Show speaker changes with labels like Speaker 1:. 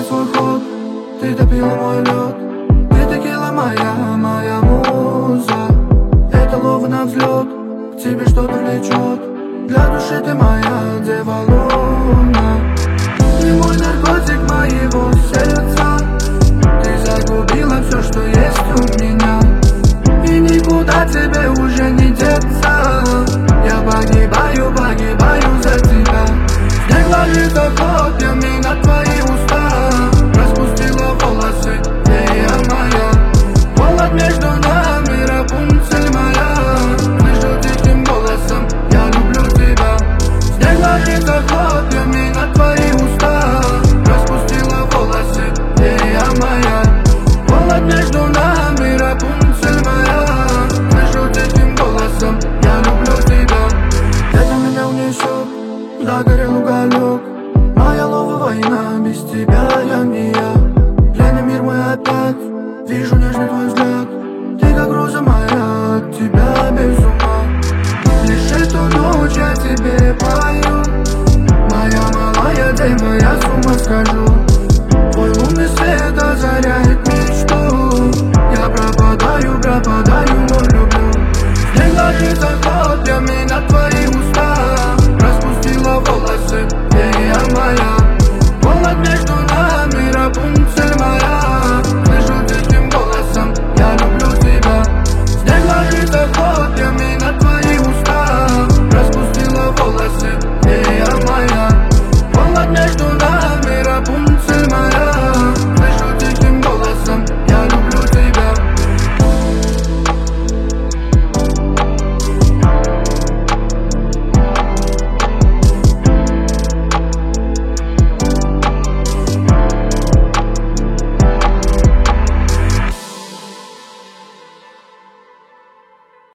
Speaker 1: повторить свой ход. Ты топила мой лед, ты текила моя муза. Это лова на взлет, к тебе что-то влечет. Для души ты моя дева луна. Ты мой наркотик моего сердца. Ты загубила все, что есть у меня, и никуда тебе уже не деться. Я погибаю за тебя. Снег ложится хлопьями на твои уста. Распустила волосы, фея моя. Холод между нами, Рапунцель моя. Слышу тихим голосом, я люблю тебя. Снег ложится хлопьями на твои уста. Распустила волосы, фея моя. Холод между нами, Рапунцель моя. Слышу тихим голосом, я люблю тебя. Это меня унесет, загорел уголек. Моя лова война, без тебя я не я. Пьяный мир мой опять, вижу нежный твой взгляд. Ты как роза моя, от тебя без ума. Лишь эту ночь я тебе пою. Моя малая дева, я с ума схожу.